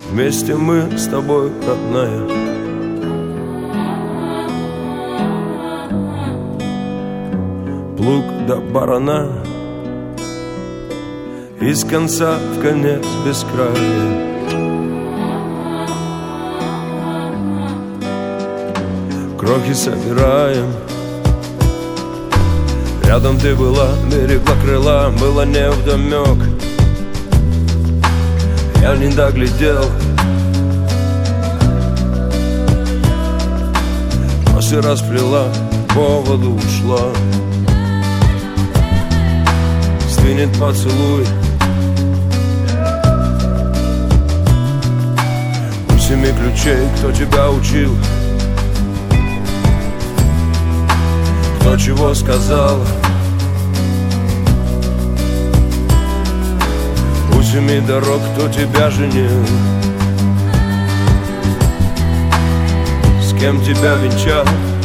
Вместе мы с тобой, родная. Плуг до барана, из конца в конец без края. Крохи собираем. Рядом ты была, берегла крыла, было невдомёк. Я не доглядел. Косы расплела, по воду ушла. Стынет поцелуй. У 7 ключей, кто тебя учил? Кто чего сказал? У 7 дорог, кто тебя женил? С кем тебя венчал?